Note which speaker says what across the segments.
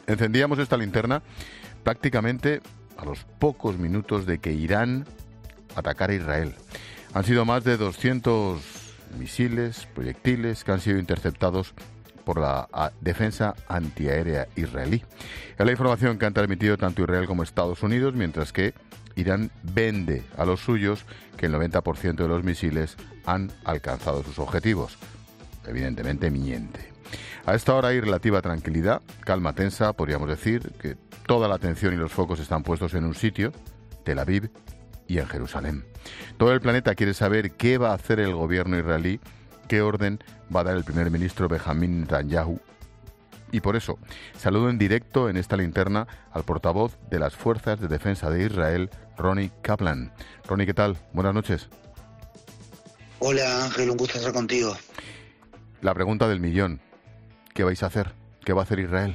Speaker 1: Encendíamos esta linterna prácticamente a los pocos minutos de que Irán atacara a Israel. Han sido más de 200 misiles, proyectiles que han sido interceptados por la defensa antiaérea israelí. Es la información que han transmitido tanto Israel como Estados Unidos, mientras que Irán vende a los suyos que el 90% de los misiles han alcanzado sus objetivos. Evidentemente miente. A esta hora hay relativa tranquilidad, calma tensa, podríamos decir, que toda la atención y los focos están puestos en un sitio, Tel Aviv y en Jerusalén. Todo el planeta quiere saber qué va a hacer el gobierno israelí, qué orden va a dar el primer ministro Benjamín Netanyahu. Y por eso saludo en directo en esta linterna al portavoz de las Fuerzas de Defensa de Israel, Ronnie Kaplan. Ronnie, ¿qué tal? Buenas noches.
Speaker 2: Hola Ángel, un gusto estar contigo.
Speaker 1: La pregunta del millón. ¿Qué vais a hacer? ¿Qué va a hacer Israel?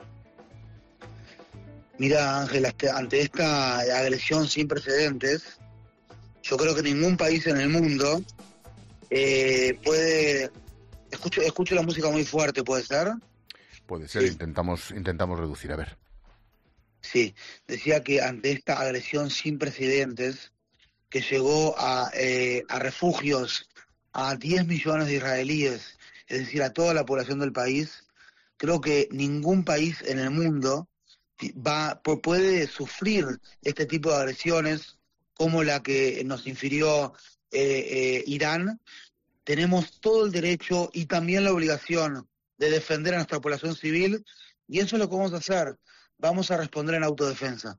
Speaker 2: Mira Ángel, ante esta agresión sin precedentes, yo creo que ningún país en el mundo puede... Escucho la música muy fuerte, ¿puede ser?
Speaker 1: Puede ser, sí. Intentamos reducir, a ver.
Speaker 2: Sí, decía que ante esta agresión sin precedentes, que llegó a refugios a 10 millones de israelíes, es decir, a toda la población del país, creo que ningún país en el mundo puede sufrir este tipo de agresiones como la que nos infirió Irán. Tenemos todo el derecho y también la obligación de defender a nuestra población civil, y eso es lo que vamos a hacer. Vamos a responder en autodefensa.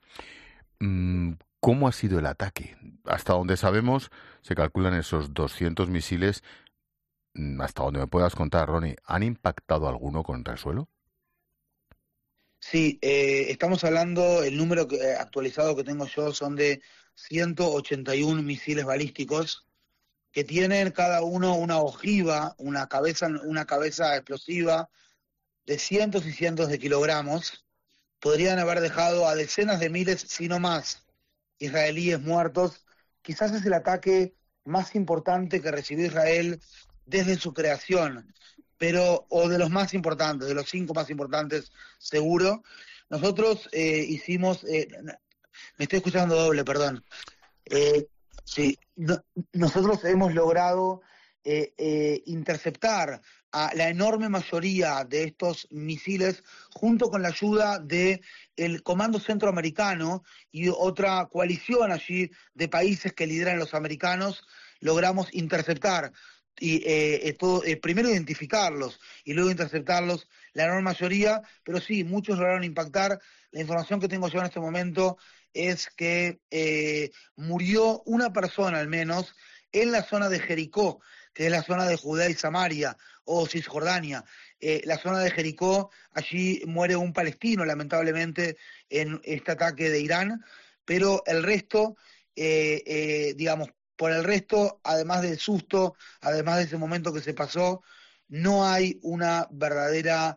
Speaker 1: ¿Cómo ha sido el ataque? Hasta donde sabemos, se calculan esos 200 misiles. Hasta donde me puedas contar, Ronnie, ¿han impactado alguno contra el suelo?
Speaker 2: Sí, estamos hablando, el número actualizado que tengo yo son de 181 misiles balísticos que tienen cada uno una ojiva, una cabeza explosiva de cientos y cientos de kilogramos. Podrían haber dejado a decenas de miles, si no más, israelíes muertos. Quizás es el ataque más importante que recibió Israel desde su creación, o de los más importantes, de los 5 más importantes, seguro. Nosotros hicimos... me estoy escuchando doble, perdón. Sí, nosotros hemos logrado interceptar a la enorme mayoría de estos misiles junto con la ayuda del Comando Centroamericano y otra coalición allí de países que lideran los americanos. Logramos interceptar y primero identificarlos y luego interceptarlos, la enorme mayoría, pero sí, muchos lograron impactar. La información que tengo yo en este momento es que murió una persona al menos en la zona de Jericó, que es la zona de Judea y Samaria, o Cisjordania. La zona de Jericó, allí muere un palestino, lamentablemente, en este ataque de Irán, pero el resto, por el resto, además del susto, además de ese momento que se pasó, no hay una verdadera...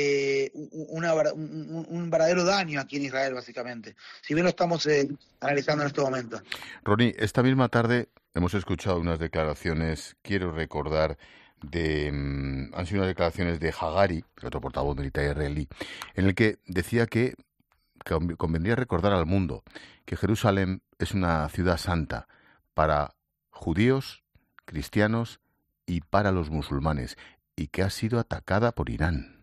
Speaker 2: un verdadero daño aquí en Israel, básicamente. Si bien lo estamos analizando en este momento.
Speaker 1: Ronnie, esta misma tarde hemos escuchado unas declaraciones, quiero recordar, han sido unas declaraciones de Hagari, el otro portavoz militar israelí, en el que decía que convendría recordar al mundo que Jerusalén es una ciudad santa para judíos, cristianos y para los musulmanes, y que ha sido atacada por Irán.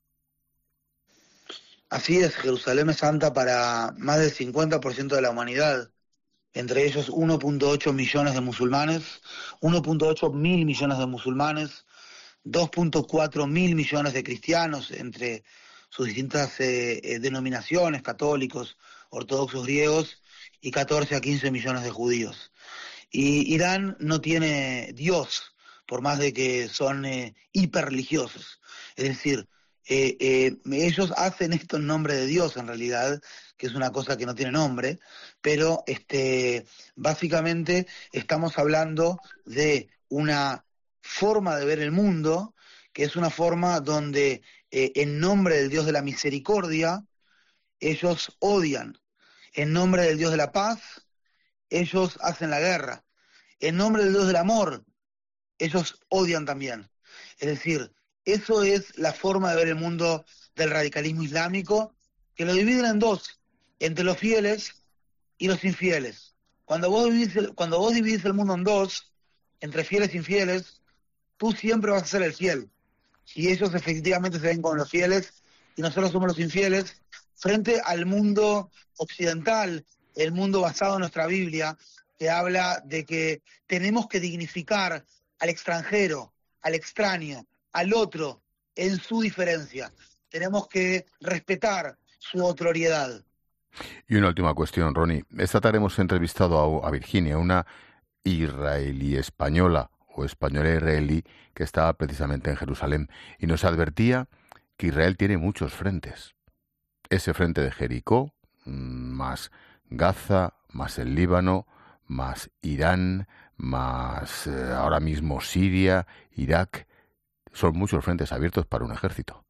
Speaker 2: Así es, Jerusalén es santa para más del 50% de la humanidad, entre ellos 1.8 millones de musulmanes, 1.8 mil millones de musulmanes, 2.4 mil millones de cristianos entre sus distintas denominaciones, católicos, ortodoxos griegos, y 14 a 15 millones de judíos. Y Irán no tiene Dios, por más de que son hiperreligiosos. Es decir, ellos hacen esto en nombre de Dios, en realidad, que es una cosa que no tiene nombre, pero básicamente estamos hablando de una forma de ver el mundo, que es una forma donde en nombre del Dios de la misericordia, ellos odian. En nombre del Dios de la paz, ellos hacen la guerra. En nombre del Dios del amor, ellos odian también. Es decir, Eso es la forma de ver el mundo del radicalismo islámico, que lo dividen en dos, entre los fieles y los infieles. Cuando vos dividís el mundo en dos, entre fieles e infieles, tú siempre vas a ser el fiel. Y ellos efectivamente se ven como los fieles y nosotros somos los infieles frente al mundo occidental, el mundo basado en nuestra Biblia, que habla de que tenemos que dignificar al extranjero, al extraño, al otro, en su diferencia. Tenemos que respetar su otro-oriedad.
Speaker 1: Y una última cuestión, Ronnie. Esta tarde hemos entrevistado a Virginia, una israelí española o española israelí que estaba precisamente en Jerusalén y nos advertía que Israel tiene muchos frentes. Ese frente de Jericó, más Gaza, más el Líbano, más Irán, más ahora mismo Siria, Irak. Son muchos frentes abiertos para un ejército.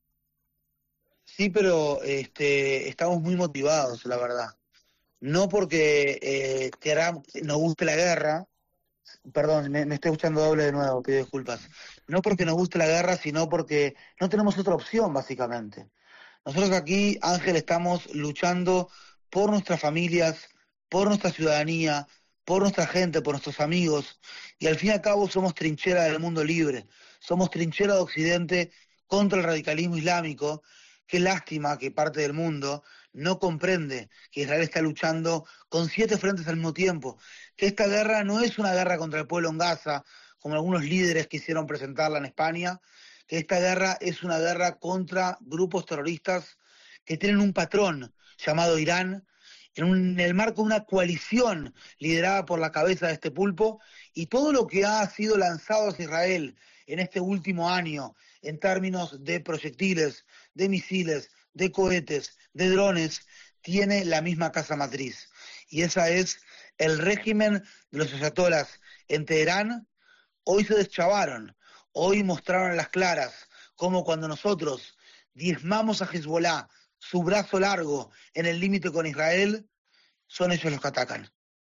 Speaker 2: Sí, pero estamos muy motivados, la verdad. No porque nos guste la guerra, perdón, me estoy escuchando doble de nuevo, pido disculpas. No porque nos guste la guerra, sino porque no tenemos otra opción, básicamente. Nosotros aquí, Ángel, estamos luchando por nuestras familias, por nuestra ciudadanía, por nuestra gente, por nuestros amigos, y al fin y al cabo somos trinchera del mundo libre, somos trinchera de Occidente contra el radicalismo islámico. Qué lástima que parte del mundo no comprende que Israel está luchando con 7 frentes al mismo tiempo, que esta guerra no es una guerra contra el pueblo en Gaza, como algunos líderes quisieron presentarla en España, que esta guerra es una guerra contra grupos terroristas que tienen un patrón llamado Irán, en el marco de una coalición liderada por la cabeza de este pulpo, y todo lo que ha sido lanzado hacia Israel en este último año, en términos de proyectiles, de misiles, de cohetes, de drones, tiene la misma casa matriz. Y esa es el régimen de los ayatolás en Teherán. Hoy se deschavaron, hoy mostraron a las claras cómo cuando nosotros diezmamos a Hezbollah, su brazo largo en el límite con Israel, son ellos los que atacan.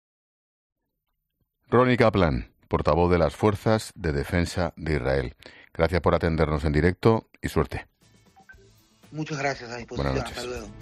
Speaker 1: Ronnie Kaplan, portavoz de las Fuerzas de Defensa de Israel. Gracias por atendernos en directo y suerte.
Speaker 2: Muchas gracias, a disposición.
Speaker 1: Buenas noches.
Speaker 2: Hasta luego.